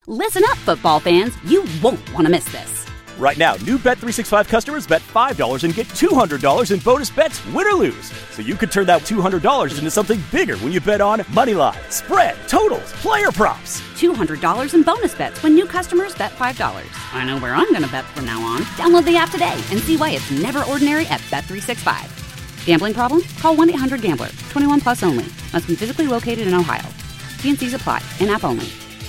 Listen up, football fans. You won't want to miss this. Right now, new Bet365 customers bet $5 and get $200 in bonus bets, win or lose. So you could turn that $200 into something bigger when you bet on money line, spread, totals, player props. $200 in bonus bets when new customers bet $5. I know where I'm going to bet from now on. Download the app today and see why it's never ordinary at Bet365. Gambling problem? Call 1-800-GAMBLER. 21 plus only. Must be physically located in Ohio. T&Cs apply. In-app only.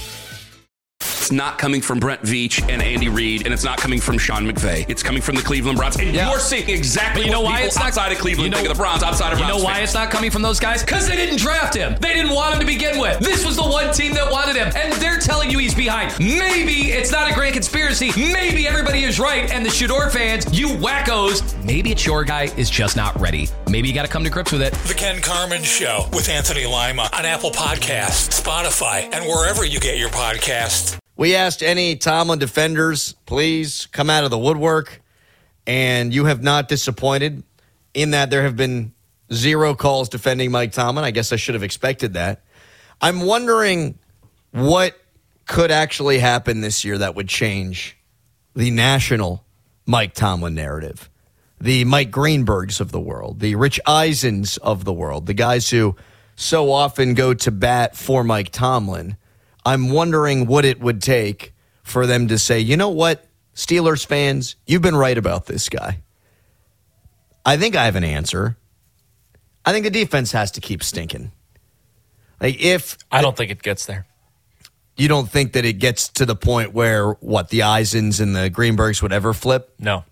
It's not coming from Brent Veach and Andy Reid, and it's not coming from Sean McVay. It's coming from the Cleveland Browns. And you're seeing exactly what people outside of Cleveland think of the Browns, outside of Browns. You know why it's not coming from those guys? Because they didn't draft him. They didn't want him to begin with. This was the one team that wanted him, and they're telling you he's behind. Maybe it's not a grand conspiracy. Maybe everybody is right, and the Shador fans, you wackos, maybe it's your guy is just not ready. Maybe you got to come to grips with it. The Ken Carman Show with Anthony Lima on Apple Podcasts, Spotify, and wherever you get your podcasts. We asked any Tomlin defenders, please come out of the woodwork, and you have not disappointed in that there have been 0 calls defending Mike Tomlin. I guess I should have expected that. I'm wondering what could actually happen this year that would change the national Mike Tomlin narrative. The Mike Greenbergs of the world, the Rich Eisens of the world, the guys who so often go to bat for Mike Tomlin. I'm wondering what it would take for them to say, you know what, Steelers fans, you've been right about this guy. I think I have an answer. I think the defense has to keep stinking. I don't think it gets there. You don't think that it gets to the point where, the Eisens and the Greenbergs would ever flip? No.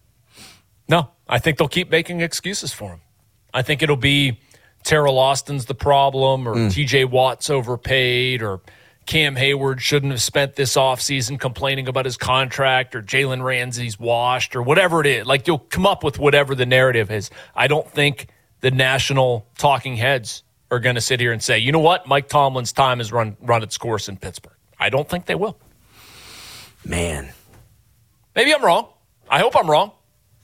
I think they'll keep making excuses for him. I think it'll be Terrell Austin's the problem, or T.J. Watt's overpaid, or Cam Hayward shouldn't have spent this offseason complaining about his contract, or Jalen Ramsey's washed, or whatever it is. Like, you'll come up with whatever the narrative is. I don't think the national talking heads are going to sit here and say, you know what, Mike Tomlin's time has run its course in Pittsburgh. I don't think they will. Man. Maybe I'm wrong. I hope I'm wrong.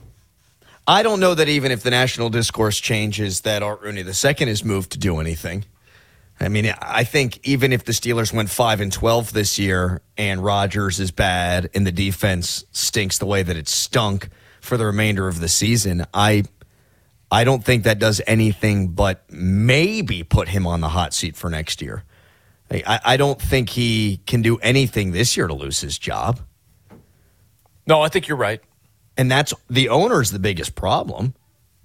I don't know that even if the national discourse changes that Art Rooney II is moved to do anything. I mean, I think even if the Steelers went 5-12 this year and Rodgers is bad and the defense stinks the way that it stunk for the remainder of the season, I don't think that does anything but maybe put him on the hot seat for next year. I don't think he can do anything this year to lose his job. No, I think you're right. And that's the owner's the biggest problem.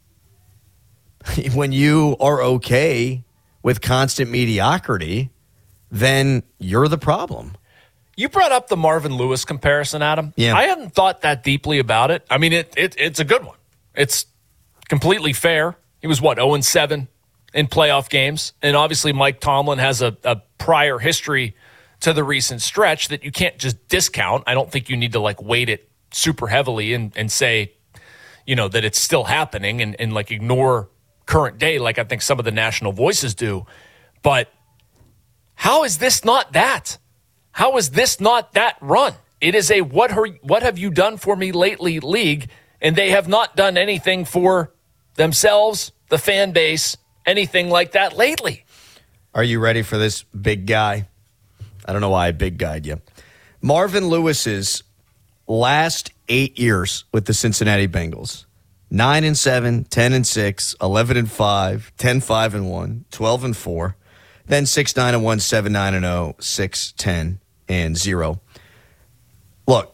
When you are okay with constant mediocrity, then you're the problem. You brought up the Marvin Lewis comparison, Adam. Yeah. I hadn't thought that deeply about it. I mean, it's a good one. It's completely fair. He was, 0-7 in playoff games. And obviously Mike Tomlin has a prior history to the recent stretch that you can't just discount. I don't think you need to, weight it super heavily and say, that it's still happening and ignore current day like I think some of the national voices do. But how is this not that? How is this not that run? It is a what have you done for me lately league, and they have not done anything for themselves, the fan base, anything like that lately. Are you ready for this big guy? I don't know why I big guyed you. Marvin Lewis's last 8 years with the Cincinnati Bengals: 9-7, 10-6, 11-5, 10-5-1, 12-4, then 6-9-1, 7-9-0, 6-10-0. Look,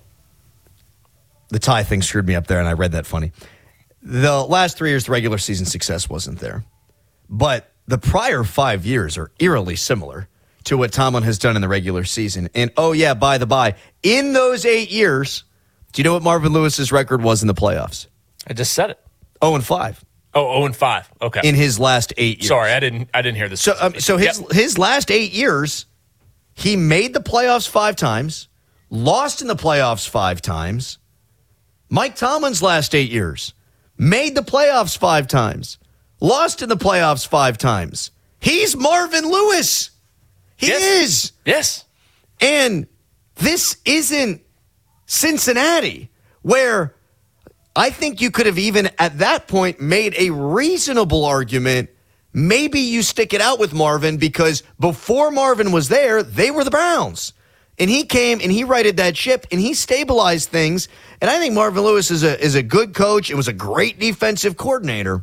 the tie thing screwed me up there, and I read that funny. The last 3 years, the regular season success wasn't there. But the prior 5 years are eerily similar to what Tomlin has done in the regular season. And, by the by, in those 8 years, do you know what Marvin Lewis's record was in the playoffs? I just said it. 0-5. Oh, 0-5. Okay. In his last 8 years. Sorry, I didn't hear this. So his last 8 years, he made the playoffs 5 times, lost in the playoffs 5 times. Mike Tomlin's last 8 years, made the playoffs 5 times, lost in the playoffs 5 times. He's Marvin Lewis. He is. Yes. And this isn't Cincinnati, where I think you could have even at that point made a reasonable argument. Maybe you stick it out with Marvin because before Marvin was there, they were the Browns. And he came and he righted that ship and he stabilized things. And I think Marvin Lewis is a good coach. It was a great defensive coordinator.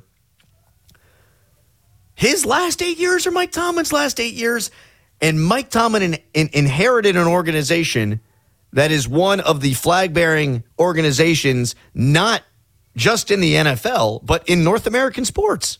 His last 8 years are Mike Tomlin's last 8 years. And Mike Tomlin inherited an organization that is one of the flag-bearing organizations, not just in the NFL, but in North American sports.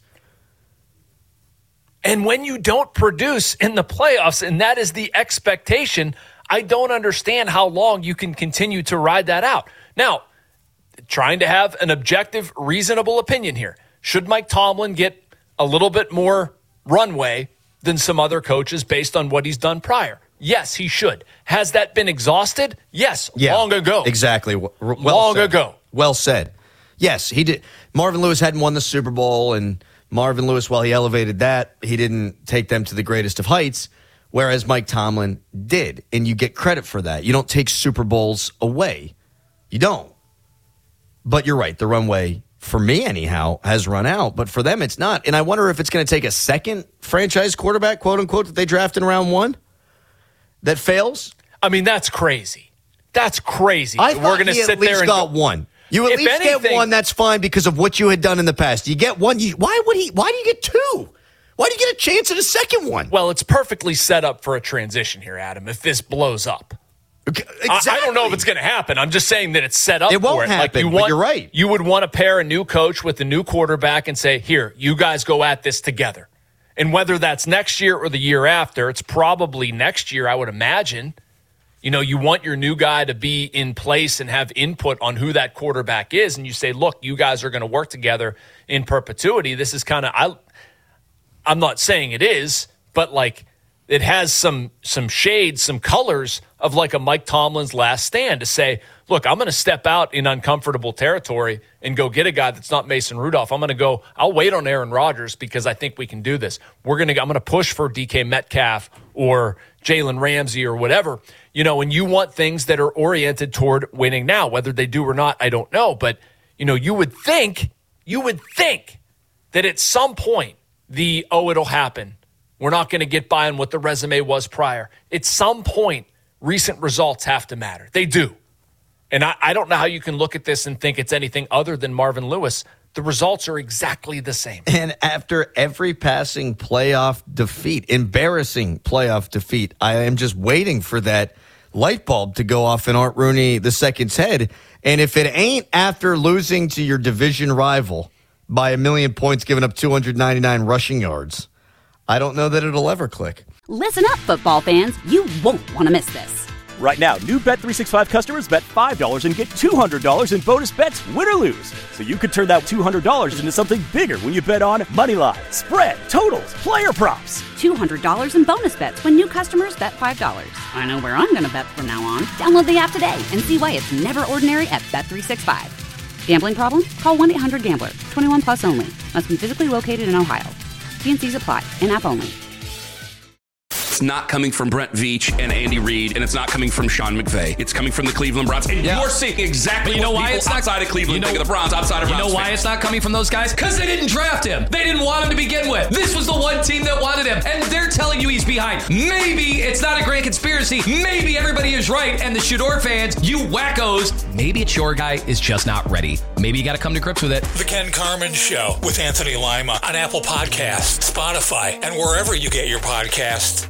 And when you don't produce in the playoffs, and that is the expectation, I don't understand how long you can continue to ride that out. Now, trying to have an objective, reasonable opinion here. Should Mike Tomlin get a little bit more runway than some other coaches based on what he's done prior? Yes, he should. Has that been exhausted? Yes, long ago. Exactly. Long ago. Well said. Yes, he did. Marvin Lewis hadn't won the Super Bowl, and Marvin Lewis, while he elevated that, he didn't take them to the greatest of heights, whereas Mike Tomlin did, and you get credit for that. You don't take Super Bowls away. You don't. But you're right. The runway, for me anyhow, has run out, but for them it's not. And I wonder if it's going to take a second franchise quarterback, quote-unquote, that they draft in round one that fails. I mean, that's crazy. That's crazy. I thought we're going to sit there and got one. You at least get one, that's fine because of what you had done in the past. You get one. Why do you get two? Why do you get a chance at a second one? Well, it's perfectly set up for a transition here, Adam, if this blows up. Okay, exactly. I don't know if it's going to happen. I'm just saying that it's set up for it. It won't happen, but you're right. You would want to pair a new coach with a new quarterback and say, here, you guys go at this together. And whether that's next year or the year after, it's probably next year, I would imagine. You know, you want your new guy to be in place and have input on who that quarterback is. And you say, look, you guys are going to work together in perpetuity. This is kind of, I'm not saying it is, but like it has some shades, some colors of like a Mike Tomlin's last stand to say, look, I'm going to step out in uncomfortable territory and go get a guy that's not Mason Rudolph. I'll wait on Aaron Rodgers because I think we can do this. I'm going to push for DK Metcalf or Jalen Ramsey or whatever. You know, and you want things that are oriented toward winning now. Whether they do or not, I don't know. But, you know, you would think that at some point it'll happen. We're not going to get by on what the resume was prior. At some point, recent results have to matter. They do. And I don't know how you can look at this and think it's anything other than Marvin Lewis. The results are exactly the same. And after every passing playoff defeat, embarrassing playoff defeat, I am just waiting for that light bulb to go off in Art Rooney II's head. And if it ain't after losing to your division rival by 1 million points, giving up 299 rushing yards, I don't know that it'll ever click. Listen up, football fans. You won't want to miss this. Right now, new Bet365 customers bet $5 and get $200 in bonus bets, win or lose. So you could turn that $200 into something bigger when you bet on moneyline, spread, totals, player props. $200 in bonus bets when new customers bet $5. I know where I'm going to bet from now on. Download the app today and see why it's never ordinary at Bet365. Gambling problem? Call 1-800-GAMBLER. 21 plus only. Must be physically located in Ohio. T&Cs apply. In-app only. It's not coming from Brent Veach and Andy Reid, and it's not coming from Sean McVay. It's coming from the Cleveland Browns. And you're seeing exactly what people outside of Cleveland think of the Browns, outside of Browns. You know why it's not coming from those guys? Because they didn't draft him. They didn't want him to begin with. This was the one team that wanted him, and they're telling you he's behind. Maybe it's not a grand conspiracy. Maybe everybody is right, and the Shador fans, you wackos, maybe it's your guy is just not ready. Maybe you got to come to grips with it. The Ken Carman Show with Anthony Lima on Apple Podcasts, Spotify, and wherever you get your podcasts.